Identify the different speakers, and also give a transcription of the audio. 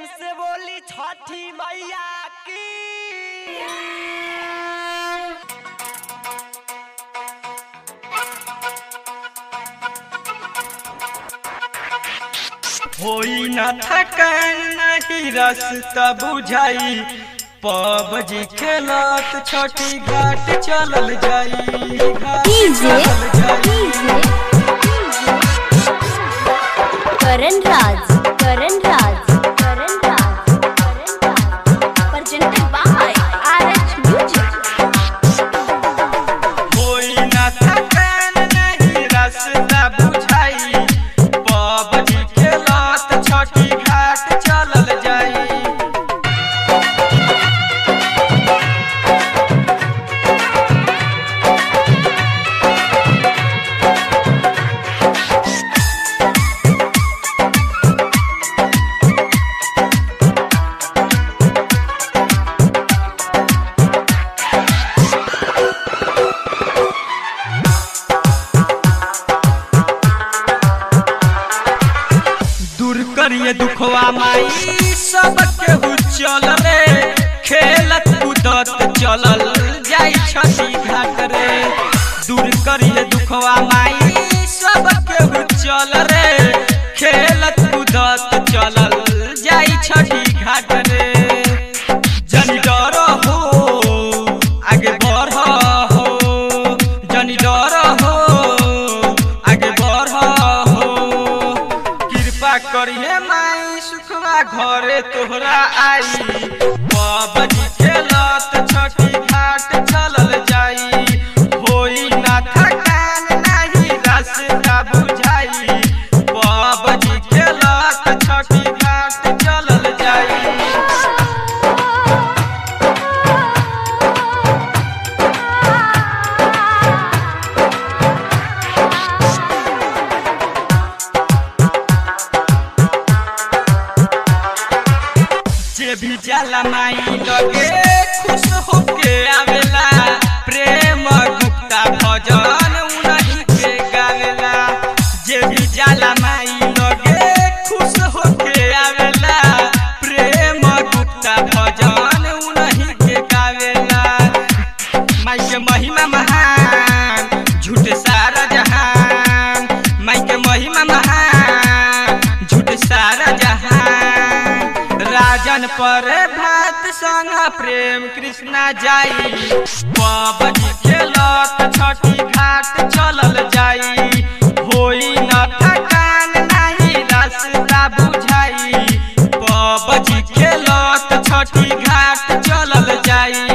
Speaker 1: प्रेम से बोली छठी मैया की। होई न थकान नहीं रास्ता बुझाई, पबजी खेलत छठी घाट चलल जाई।
Speaker 2: करण राज presented by RH Music।
Speaker 1: होई न थकान नहीं रास्ता बुझाई, पबजी खेलत छठी घाट चलल जाई। करिए दुखवा माई सब केहू चल रे, खेलत कूदत चलल जाई छठी घाट रे। दूर करिए दुखवा माई सब केहू चल रे, खेलत कूदत चलल जाई छठी घाट रे। जनी डर हो आगे बढ़ हो, जनी डर हो आगे बढ़ हो, कृपा करिए माई सुखवा घरे तोहरा आई। पबजी खेलत छठी घाट चलल जाई, होई ना थकान नहीं रास्ता बुझाई। पबजी खेलत छठी घाट चलल जाई। जे भी जाला माई लगे खुश होके आवेला, प्रेम गुप्ता भजन उन्हीं के गावेला। जे भी जाला माई लगे खुश होके आवेला, प्रेम गुप्ता भजन उन्हीं के गावेला। माई के महिमा महान झूठ सारा जहान, माई के महिमा महान झूठ सारा जहान। राजन पर भात संग प्रेम कृष्णा जाई, पबजी खेलत छठी घाट चलल जाई। होई न थकान नहीं रास्ता बुझाई, पबजी खेलत छठी घाट चलल जाई।